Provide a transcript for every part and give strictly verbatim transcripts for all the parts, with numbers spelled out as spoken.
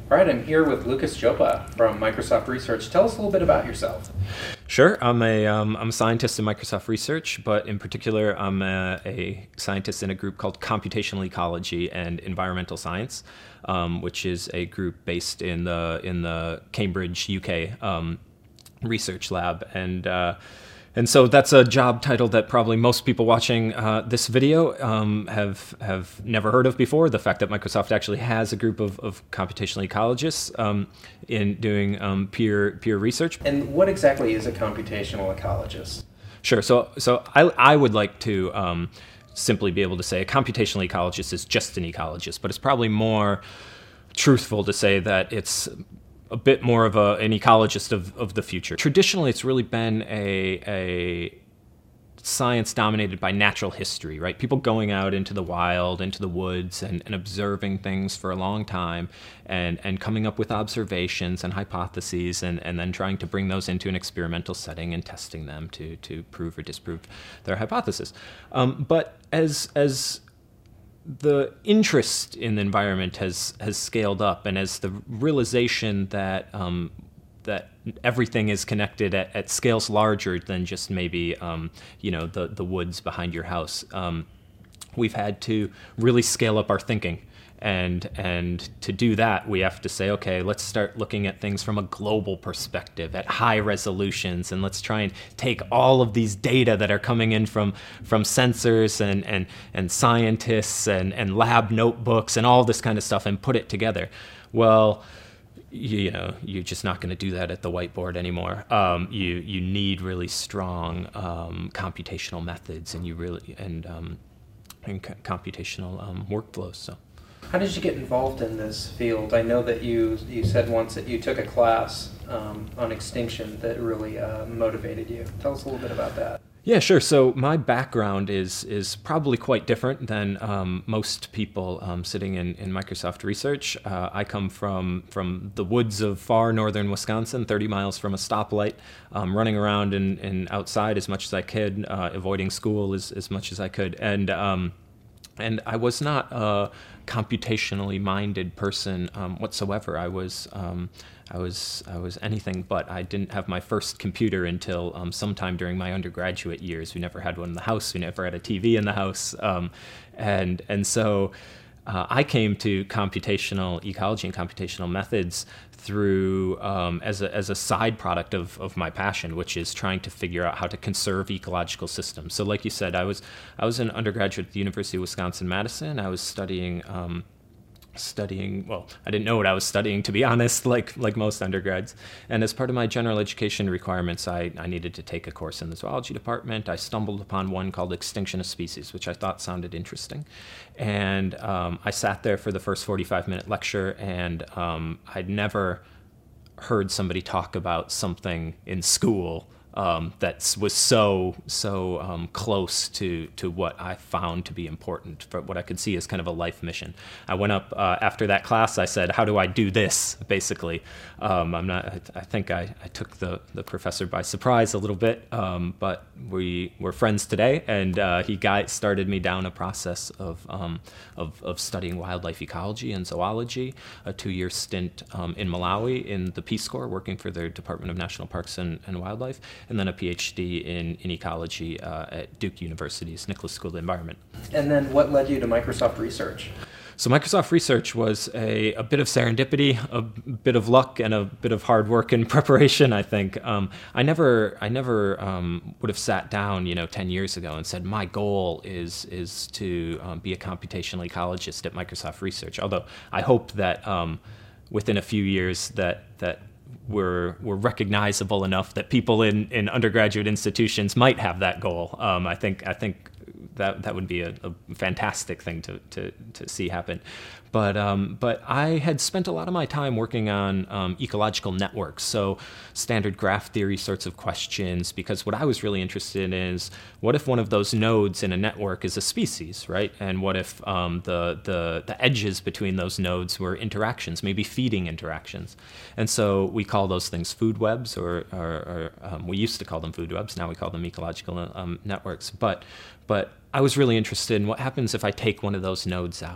All right, I'm here with Lucas Jopa from Microsoft Research. Tell us a little bit about yourself. Sure. I'm a, um, I'm a scientist in Microsoft Research, but in particular, I'm a, a scientist in a group called Computational Ecology and Environmental Science, um, which is a group based in the in the Cambridge, U K um, research lab. And uh, and so that's a job title that probably most people watching uh, this video um, have have never heard of before. The fact that Microsoft actually has a group of, of computational ecologists um, in doing um, peer peer research. And what exactly is a computational ecologist? Sure. So so I I would like to um, simply be able to say a computational ecologist is just an ecologist, but it's probably more truthful to say that it's a bit more of a, an ecologist of, of the future. Traditionally, it's really been a, a science dominated by natural history, right? People going out into the wild, into the woods, and, and observing things for a long time, and, and coming up with observations and hypotheses, and, and then trying to bring those into an experimental setting and testing them to, to prove or disprove their hypothesis. Um, but as as the interest in the environment has has scaled up, and as the realization that um, that everything is connected at, at scales larger than just maybe um, you know the the woods behind your house, um, we've had to really scale up our thinking. And and to do that, we have to say, okay, let's start looking at things from a global perspective at high resolutions, and let's try and take all of these data that are coming in from from sensors and and and scientists and and lab notebooks and all this kind of stuff and put it together. Well, you, you know, you're just not going to do that at the whiteboard anymore. Um, you you need really strong um, computational methods, and you really and um, and c- computational um, workflows. So. How did you get involved in this field? I know that you you said once that you took a class um, on extinction that really uh, motivated you. Tell us a little bit about that. Yeah, sure. So my background is is probably quite different than um, most people um, sitting in, in Microsoft Research. Uh, I come from from the woods of far northern Wisconsin, thirty miles from a stoplight, um, running around and, and outside as much as I could, uh, avoiding school as, as much as I could. And um, And I was not a computationally minded person um, whatsoever. I was, um, I was, I was anything but. I didn't have my first computer until um, sometime during my undergraduate years. We never had one in the house. We never had a T V in the house, um, and and so uh, I came to computational ecology and computational methods through um, as a as a side product of, of my passion, which is trying to figure out how to conserve ecological systems. So, like you said, I was I was an undergraduate at the University of Wisconsin-Madison. I was studying um, studying. Well, I didn't know what I was studying, to be honest, like like most undergrads. And as part of my general education requirements, I, I needed to take a course in the zoology department. I stumbled upon one called Extinction of Species, which I thought sounded interesting. And um, I sat there for the first forty-five minute lecture, and um, I'd never heard somebody talk about something in school um, that was so so um, close to to what I found to be important, for what I could see as kind of a life mission. I went up uh, after that class. I said, "How do I do this?" Basically, um, I'm not. I, I think I, I took the, the professor by surprise a little bit, um, but we were friends today, and uh, he guy started me down a process of, um, of of studying wildlife ecology and zoology. A two-year stint um, in Malawi in the Peace Corps, working for the Department of National Parks and, and Wildlife. And then a PhD in, in ecology uh, at Duke University's Nicholas School of Environment. And then what led you to Microsoft Research? So Microsoft Research was a, a bit of serendipity, a bit of luck, and a bit of hard work and preparation, I think. Um, I never I never um, would have sat down, you know, ten years ago and said, my goal is is to um, be a computational ecologist at Microsoft Research. Although I hope that um, within a few years that that were were recognizable enough that people in, in undergraduate institutions might have that goal. Um, I think I think that that would be a, a fantastic thing to, to, to see happen. But um, but I had spent a lot of my time working on um, ecological networks, so standard graph theory sorts of questions, because what I was really interested in is, what if one of those nodes in a network is a species, right? And what if um, the, the, the edges between those nodes were interactions, maybe feeding interactions? And so we call those things food webs, or, or, or um, we used to call them food webs, now we call them ecological um, networks. But, but I was really interested in what happens if I take one of those nodes out.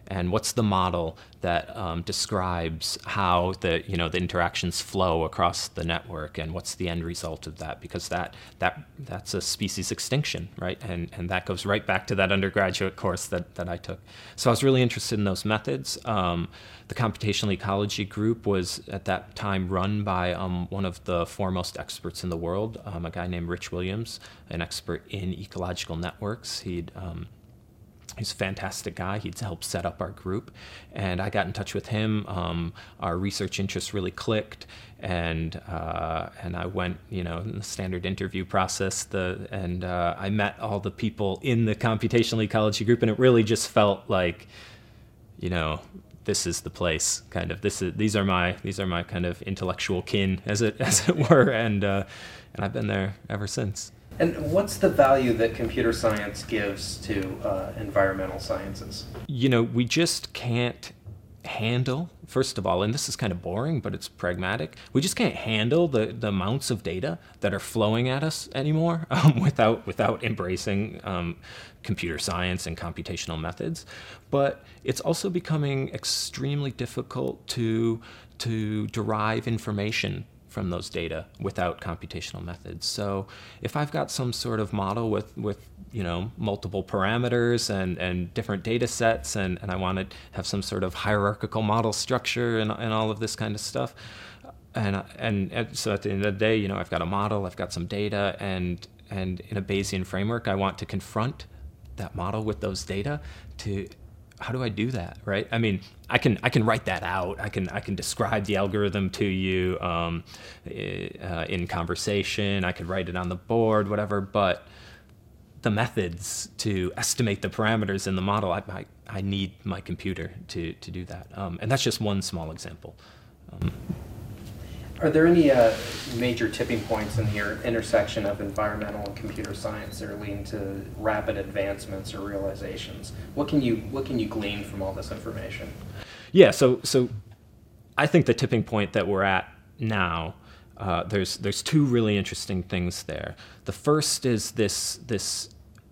and what's the model that um, describes how the you know the interactions flow across the network, and what's the end result of that? Because that that that's a species extinction, right? And and that goes right back to that undergraduate course that that I took. So I was really interested in those methods. Um, the computational ecology group was at that time run by um, one of the foremost experts in the world, um, a guy named Rich Williams, an expert in ecological networks. He'd um, He's a fantastic guy. He'd helped set up our group, and I got in touch with him. Um, our research interests really clicked, and uh, and I went, you know, in the standard interview process. The and uh, I met all the people in the computational ecology group, and it really just felt like, you know, this is the place. Kind of this is these are my these are my kind of intellectual kin, as it as it were, and uh, and I've been there ever since. And what's the value that computer science gives to uh, environmental sciences? You know, we just can't handle, first of all, and this is kind of boring, but it's pragmatic, we just can't handle the, the amounts of data that are flowing at us anymore um, without without embracing um, computer science and computational methods. But it's also becoming extremely difficult to to derive information from those data without computational methods. So if I've got some sort of model with, with you know, multiple parameters and, and different data sets, and, and I want to have some sort of hierarchical model structure and, and all of this kind of stuff, and, and and so at the end of the day, you know, I've got a model, I've got some data, and and in a Bayesian framework, I want to confront that model with those data to, how do I do that, right? I mean, I can I can write that out. I can I can describe the algorithm to you um, uh, in conversation. I could write it on the board, whatever. But the methods to estimate the parameters in the model, I I, I need my computer to to do that. Um, and that's just one small example. Um, Are there any uh, major tipping points in your intersection of environmental and computer science that are leading to rapid advancements or realizations? What can you what can you glean from all this information? Yeah, so so I think the tipping point that we're at now, uh, there's there's two really interesting things there. The first is this this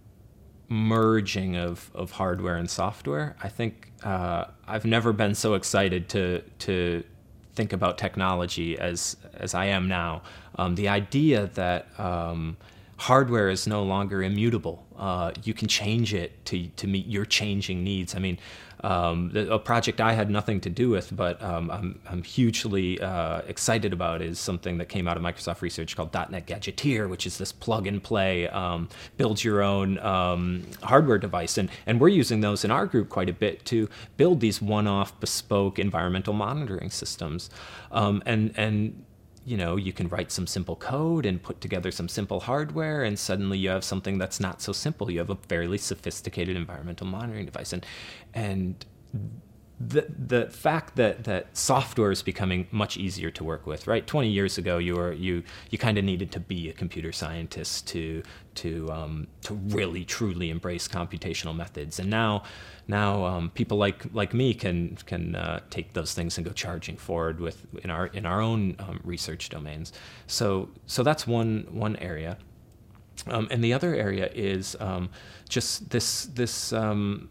merging of, of hardware and software. I think uh, I've never been so excited to to think about technology as as I am now. Um, the idea that um, hardware is no longer immutable. Uh, you can change it to to meet your changing needs. I mean, um, the, a project I had nothing to do with, but um, I'm I'm hugely uh, excited about is something that came out of Microsoft Research called .dot net Gadgeteer, which is this plug and play, um, build your own um, hardware device, and and we're using those in our group quite a bit to build these one-off bespoke environmental monitoring systems, um, and and. You know, you can write some simple code and put together some simple hardware, and suddenly you have something that's not so simple. You have a fairly sophisticated environmental monitoring device. And and the the fact that, that software is becoming much easier to work with, right? twenty years ago, you were you you kind of needed to be a computer scientist to to um, to really truly embrace computational methods. And now now um, people like like me can can uh, take those things and go charging forward with in our in our own um, research domains. So so that's one one area. Um, and the other area is um, just this this um,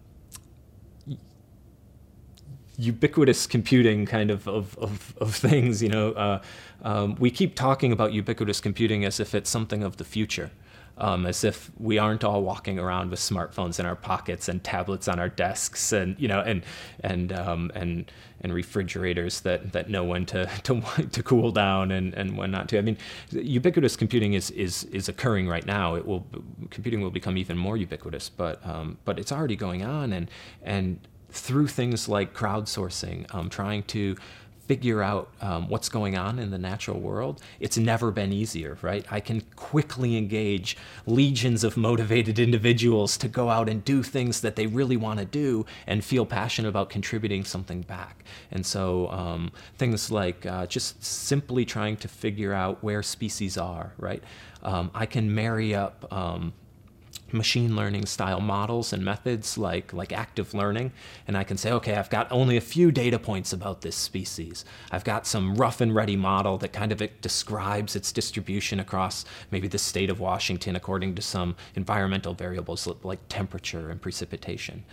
ubiquitous computing kind of of, of, of things. You know, uh, um, we keep talking about ubiquitous computing as if it's something of the future. Um, as if we aren't all walking around with smartphones in our pockets and tablets on our desks, and you know, and and um, and and refrigerators that, that know when to to to cool down and, and when not to. I mean, ubiquitous computing is, is is occurring right now. It will computing will become even more ubiquitous, but um, but it's already going on, and and through things like crowdsourcing, um, trying to figure out um, what's going on in the natural world, it's never been easier, right? I can quickly engage legions of motivated individuals to go out and do things that they really want to do and feel passionate about contributing something back. And so um, things like uh, just simply trying to figure out where species are, right? Um, I can marry up um, machine learning style models and methods like like active learning, and I can say, okay, I've got only a few data points about this species. I've got some rough and ready model that kind of it describes its distribution across maybe the state of Washington according to some environmental variables like temperature and precipitation.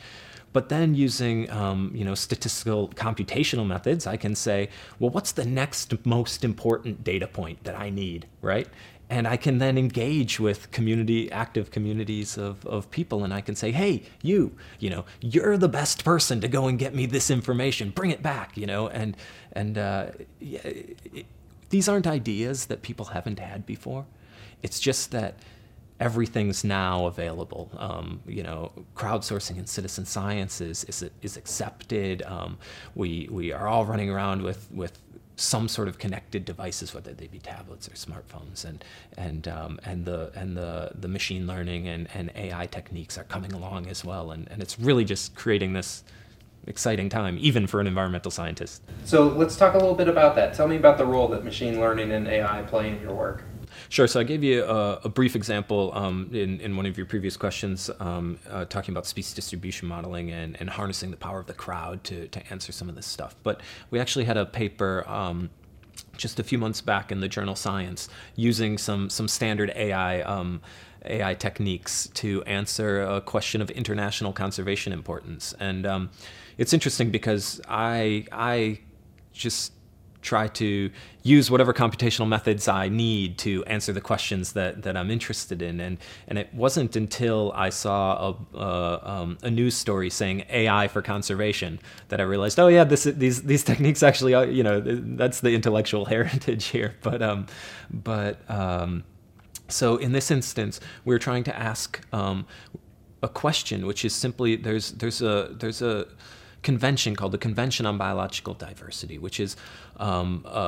But then using um, you know statistical computational methods, I can say, well, what's the next most important data point that I need, right? And I can then engage with community, active communities of, of people, and I can say, hey, you, you know, you're the best person to go and get me this information. Bring it back, you know, and and uh, yeah, it, these aren't ideas that people haven't had before. It's just that everything's now available. Um, you know, crowdsourcing and citizen science is is, is accepted. Um, we we are all running around with with some sort of connected devices, whether they be tablets or smartphones, and and um, and the and the the machine learning and, and A I techniques are coming along as well, and, and it's really just creating this exciting time, even for an environmental scientist. So let's talk a little bit about that. Tell me about the role that machine learning and A I play in your work. Sure. So I gave you a, a brief example um, in, in one of your previous questions, um, uh, talking about species distribution modeling and, and harnessing the power of the crowd to, to answer some of this stuff. But we actually had a paper um, just a few months back in the journal Science using some some standard A I um, A I techniques to answer a question of international conservation importance. And um, it's interesting because I I just try to use whatever computational methods I need to answer the questions that, that I'm interested in. And, and it wasn't until I saw a, uh, um, a news story saying A I for conservation that I realized, oh yeah, this, these, these techniques actually, are, you know, that's the intellectual heritage here. But, um, but um, so in this instance, we're trying to ask um, a question, which is simply, there's, there's a, there's a, convention called the Convention on Biological Diversity, which is um, a,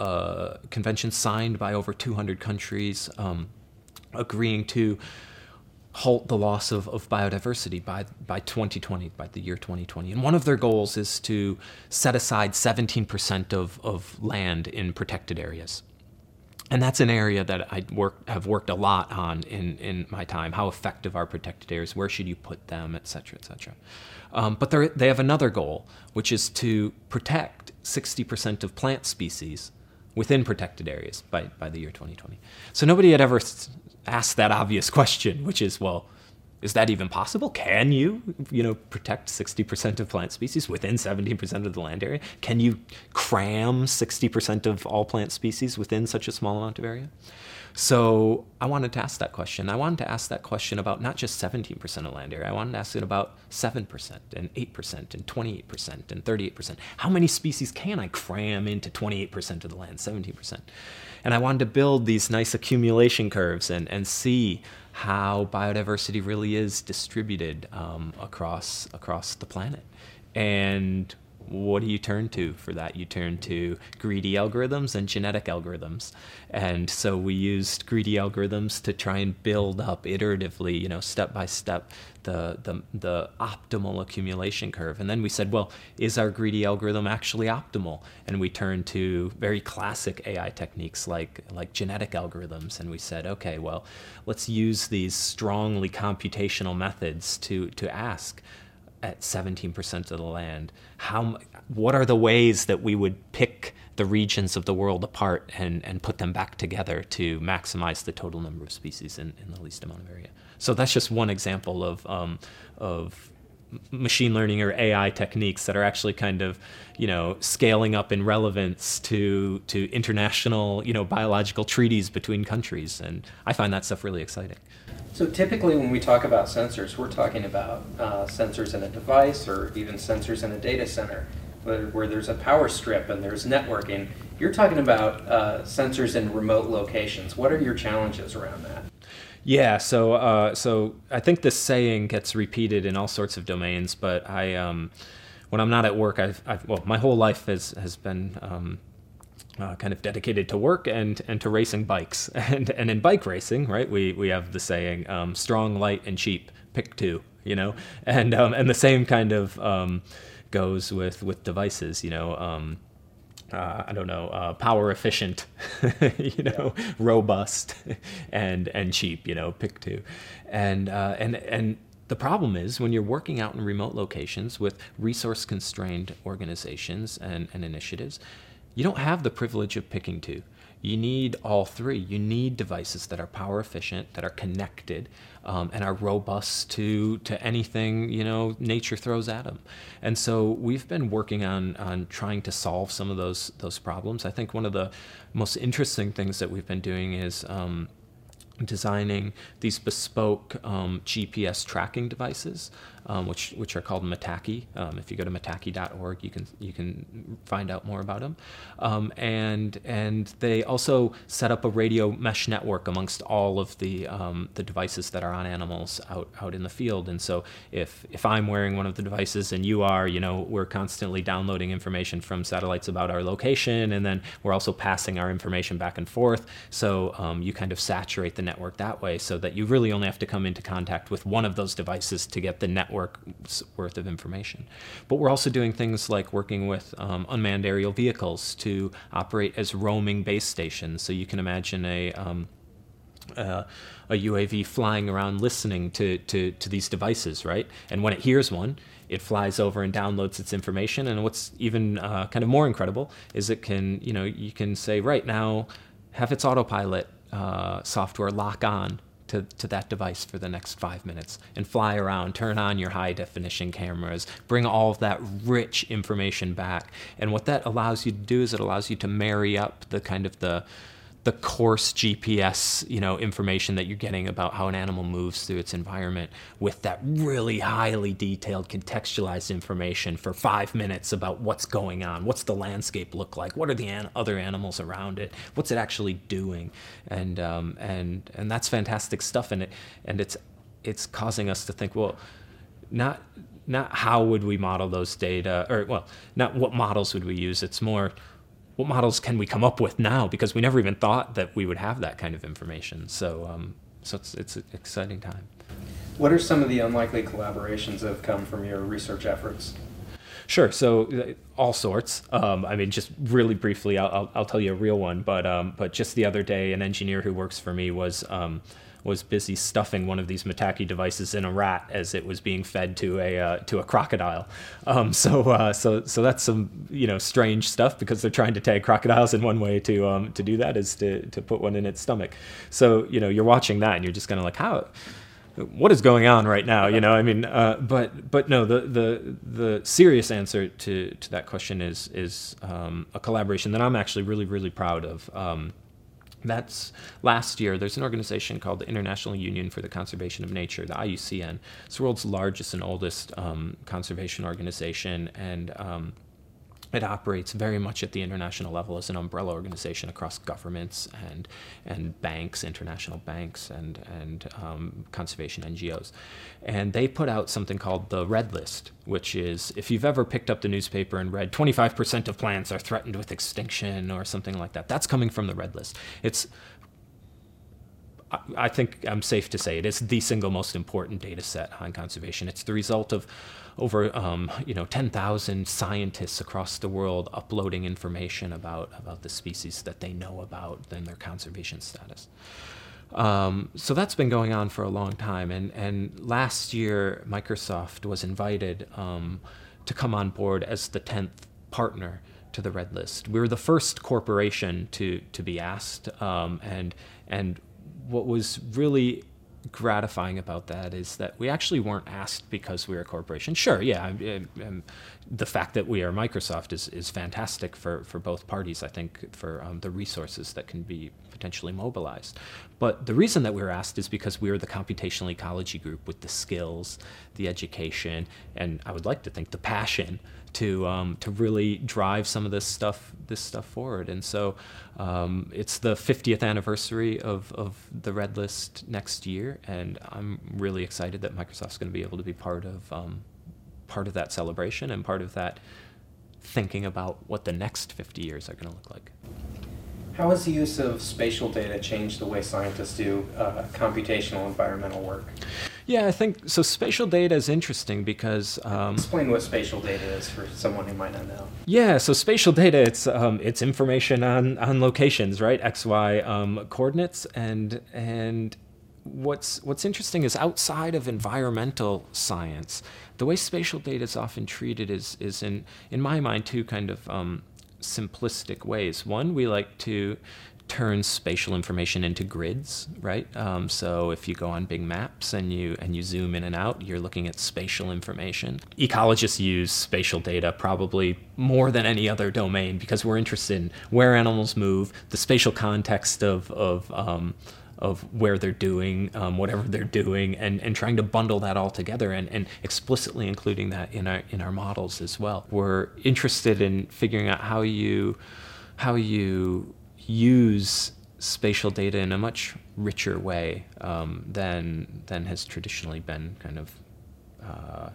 a convention signed by over two hundred countries um, agreeing to halt the loss of, of biodiversity by by twenty twenty, by the year twenty twenty. And one of their goals is to set aside seventeen percent of, of land in protected areas. And that's an area that I work, have worked a lot on in, in my time. How effective are protected areas? Where should you put them, et cetera, et cetera. Um, but they have another goal, which is to protect sixty percent of plant species within protected areas by, by the year twenty twenty. So nobody had ever asked that obvious question, which is, well, is that even possible? Can you, you know, protect sixty percent of plant species within seventeen percent of the land area? Can you cram sixty percent of all plant species within such a small amount of area? So I wanted to ask that question. I wanted to ask that question about not just seventeen percent of land area. I wanted to ask it about seven percent and eight percent and twenty-eight percent and thirty-eight percent. How many species can I cram into twenty-eight percent of the land, seventeen percent? And I wanted to build these nice accumulation curves and, and see how biodiversity really is distributed um, across across the planet. And what do you turn to for that? You turn to greedy algorithms and genetic algorithms. And so we used greedy algorithms to try and build up iteratively, you know, step by step, the, the, the optimal accumulation curve. And then we said, well, is our greedy algorithm actually optimal? And we turned to very classic A I techniques like, like genetic algorithms. And we said, okay, well, let's use these strongly computational methods to, to ask, at seventeen percent of the land, how, what are the ways that we would pick the regions of the world apart and, and put them back together to maximize the total number of species in, in the least amount of area? So that's just one example of um, of machine learning or A I techniques that are actually kind of, you know, scaling up in relevance to to international, you know, biological treaties between countries. And I find that stuff really exciting. So typically when we talk about sensors, we're talking about uh, sensors in a device or even sensors in a data center where, where there's a power strip and there's networking. You're talking about uh, sensors in remote locations. What are your challenges around that? Yeah, so uh, so I think this saying gets repeated in all sorts of domains, but I um, when I'm not at work, I've, I've well, my whole life has has been um, uh, kind of dedicated to work and and to racing bikes, and and in bike racing, right? We we have the saying, um, strong, light, and cheap. Pick two, you know, and um, and the same kind of um, goes with with devices, you know. Um, Uh, I don't know, uh, power efficient, you know, yeah. robust, and and cheap, you know, pick two. And uh, and and the problem is when you're working out in remote locations with resource-constrained organizations and, and initiatives, you don't have the privilege of picking two. you need all three. You need devices that are power efficient, that are connected, um, and are robust to to anything, you know, nature throws at them. And so we've been working on on trying to solve some of those those problems. I think one of the most interesting things that we've been doing is um, designing these bespoke um, G P S tracking devices, um, which which are called Motaki. Um, if you go to motaki dot org, you can you can find out more about them. Um, and and they also set up a radio mesh network amongst all of the um, the devices that are on animals out out in the field. And so if if I'm wearing one of the devices and you are, you know, we're constantly downloading information from satellites about our location, and then we're also passing our information back and forth. So um, you kind of saturate the network that way, so that you really only have to come into contact with one of those devices to get the network's worth of information. But we're also doing things like working with um, unmanned aerial vehicles to operate as roaming base stations. So you can imagine a um, uh, a U A V flying around listening to, to, to these devices, right? And when it hears one, it flies over and downloads its information. And what's even uh, kind of more incredible is it can, you know, you can say, right now, have its autopilot uh, software lock on to, to that device for the next five minutes and fly around, turn on your high definition cameras, bring all of that rich information back. And what that allows you to do is it allows you to marry up the kind of the the coarse G P S, you know, information that you're getting about how an animal moves through its environment with that really highly detailed contextualized information for five minutes about what's going on, what's the landscape look like, what are the an- other animals around it, what's it actually doing, and um, and and that's fantastic stuff. And it and it's it's causing us to think, well, not not how would we model those data, or well, not what models would we use. It's more, what models can we come up with now? Because we never even thought that we would have that kind of information. So, um, so it's it's an exciting time. What are some of the unlikely collaborations that have come from your research efforts? Sure. So uh, all sorts. Um, I mean, just really briefly, I'll, I'll I'll tell you a real one. But um, but just the other day, an engineer who works for me was um, was busy stuffing one of these Motaki devices in a rat as it was being fed to a uh, to a crocodile. Um, so uh, so so that's some, you know, strange stuff, because they're trying to tag crocodiles, and one way to um, to do that is to to put one in its stomach. So, you know, you're watching that and you're just kind of like, how, what is going on right now? You know, I mean, uh, but but no, the the the serious answer to to that question is is um, a collaboration that I'm actually really really proud of. Um, That's last year. There's an organization called the International Union for the Conservation of Nature, the I U C N. It's the world's largest and oldest um, conservation organization, and um, it operates very much at the international level as an umbrella organization across governments and and banks, international banks, and and um, conservation N G Os. And they put out something called the Red List, which is, if you've ever picked up the newspaper and read twenty-five percent of plants are threatened with extinction or something like that, that's coming from the Red List. It's, I think I'm safe to say, it is the single most important data set on conservation. It's the result of over um, you know ten thousand scientists across the world uploading information about about the species that they know about and their conservation status. Um, so that's been going on for a long time, and and last year Microsoft was invited um, to come on board as the tenth partner to the Red List. We were the first corporation to to be asked, um, and and what was really gratifying about that is that we actually weren't asked because we were a corporation. Sure, yeah, I, I, I, the fact that we are Microsoft is, is fantastic for, for both parties, I think, for um, the resources that can be potentially mobilized. But the reason that we were asked is because we were the computational ecology group with the skills, the education, and I would like to think the passion to um, to really drive some of this stuff this stuff forward. And so um, it's the fiftieth anniversary of, of the Red List next year, and I'm really excited that Microsoft's going to be able to be part of um, part of that celebration and part of that thinking about what the next fifty years are going to look like. How has the use of spatial data changed the way scientists do uh, computational environmental work? Yeah, I think so. Spatial data is interesting because um, explain what spatial data is for someone who might not know. Yeah, so spatial data, it's um, it's information on, on locations, right? X, Y um, coordinates, and and what's what's interesting is outside of environmental science, the way spatial data is often treated is is in in my mind two kind of um, simplistic ways. One, we like to turns spatial information into grids, right? Um, so if you go on big maps and you and you zoom in and out, you're looking at spatial information. Ecologists use spatial data probably more than any other domain because we're interested in where animals move, the spatial context of of um, of where they're doing um, whatever they're doing, and, and trying to bundle that all together and, and explicitly including that in our in our models as well. We're interested in figuring out how you how you use spatial data in a much richer way um, than than has traditionally been kind of uh,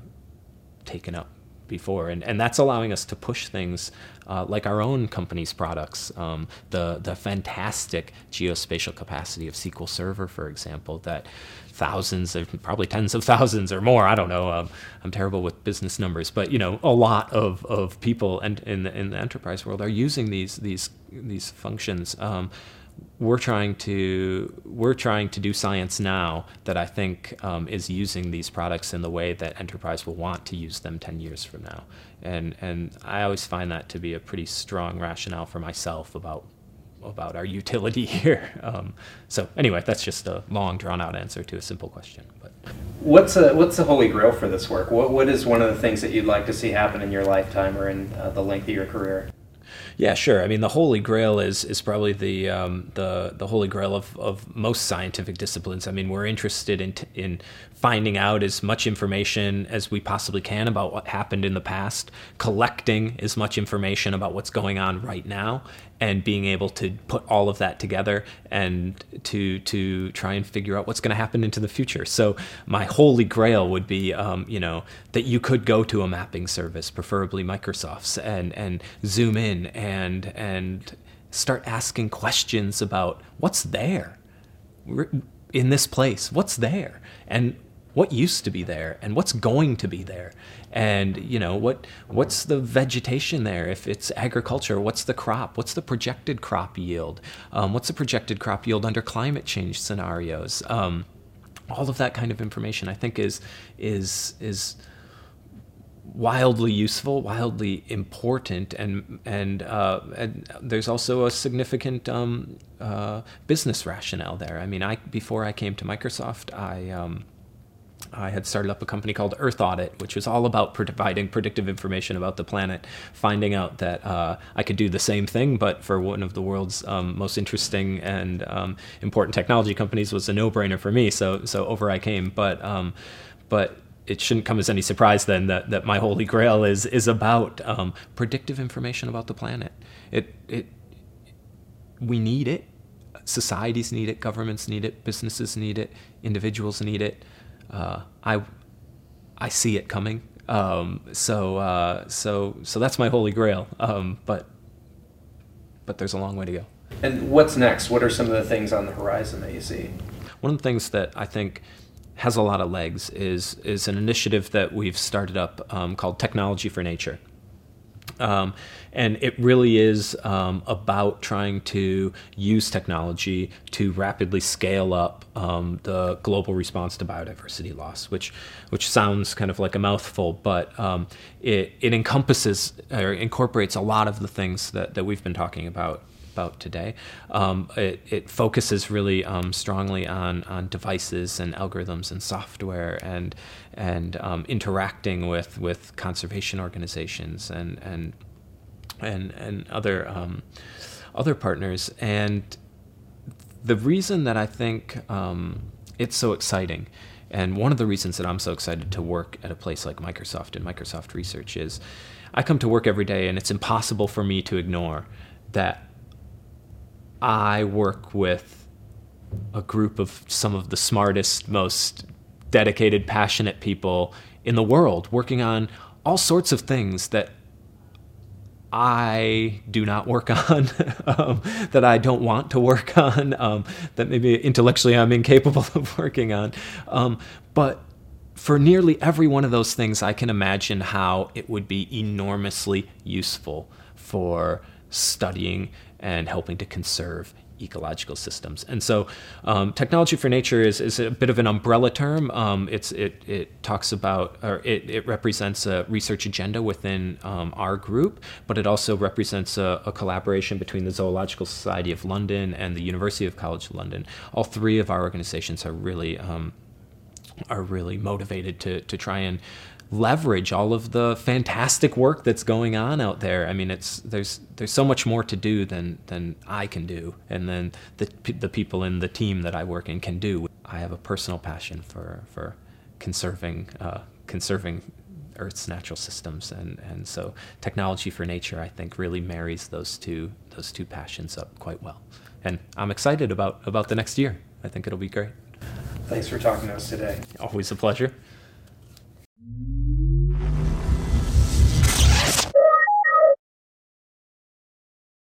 taken up before, and and that's allowing us to push things uh, like our own company's products, um, the the fantastic geospatial capacity of S Q L Server, for example, that thousands of probably tens of thousands or more, I don't know, um, I'm terrible with business numbers, but you know, a lot of, of people and in the, in the enterprise world are using these these these functions. Um, we're trying to we're trying to do science now that I think um, is using these products in the way that enterprise will want to use them ten years from now, and and I always find that to be a pretty strong rationale for myself about about our utility here. Um, so anyway, that's just a long, drawn-out answer to a simple question. But what's a, what's the holy grail for this work? What what is one of the things that you'd like to see happen in your lifetime or in uh, the length of your career? Yeah, sure. I mean, the holy grail is is probably the um, the the holy grail of, of most scientific disciplines. I mean, we're interested in t- in finding out as much information as we possibly can about what happened in the past, collecting as much information about what's going on right now, and being able to put all of that together and to to try and figure out what's going to happen into the future. So my holy grail would be, um, you know, that you could go to a mapping service, preferably Microsoft's, and and zoom in and and start asking questions about what's there in this place, what's there, and what used to be there, and what's going to be there, and you know what what's the vegetation there? If it's agriculture, what's the crop? What's the projected crop yield? Um, what's the projected crop yield under climate change scenarios? Um, all of that kind of information, I think, is is is wildly useful, wildly important, and and, uh, and there's also a significant um, uh, business rationale there. I mean, I before I came to Microsoft, I um, I had started up a company called Earth Audit, which was all about providing predictive information about the planet, finding out that uh, I could do the same thing, but for one of the world's um, most interesting and um, important technology companies was a no-brainer for me. So so over I came. But um, but it shouldn't come as any surprise then that, that my holy grail is is about um, predictive information about the planet. It it we need it. Societies need it. Governments need it. Businesses need it. Individuals need it. Uh, I I see it coming. Um, so uh, so so that's my holy grail. Um, but but there's a long way to go. And what's next? What are some of the things on the horizon that you see? One of the things that I think has a lot of legs is is an initiative that we've started up um, called Technology for Nature. Um, and it really is um, about trying to use technology to rapidly scale up um, the global response to biodiversity loss, which which sounds kind of like a mouthful, but um, it, it encompasses or incorporates a lot of the things that, that we've been talking about about today. Um, it, it focuses really um, strongly on, on devices and algorithms and software and and um, interacting with, with conservation organizations and and and and other um, other partners. And the reason that I think um, it's so exciting, and one of the reasons that I'm so excited to work at a place like Microsoft and Microsoft Research is I come to work every day and it's impossible for me to ignore that I work with a group of some of the smartest, most dedicated, passionate people in the world working on all sorts of things that I do not work on, um, that I don't want to work on, um, that maybe intellectually I'm incapable of working on. Um, but for nearly every one of those things, I can imagine how it would be enormously useful for studying and helping to conserve ecological systems. And so um, technology for nature is, is a bit of an umbrella term. Um, it's, it, it talks about, or it, it represents a research agenda within um, our group, but it also represents a, a collaboration between the Zoological Society of London and the University of College London. All three of our organizations are really um, are really motivated to to try and leverage all of the fantastic work that's going on out there. I mean, it's there's there's so much more to do than than I can do, and then the the people in the team that I work in can do. I have a personal passion for for conserving uh, conserving Earth's natural systems, and and so technology for nature, I think, really marries those two those two passions up quite well. And I'm excited about about the next year. I think it'll be great. Thanks for talking to us today. Always a pleasure.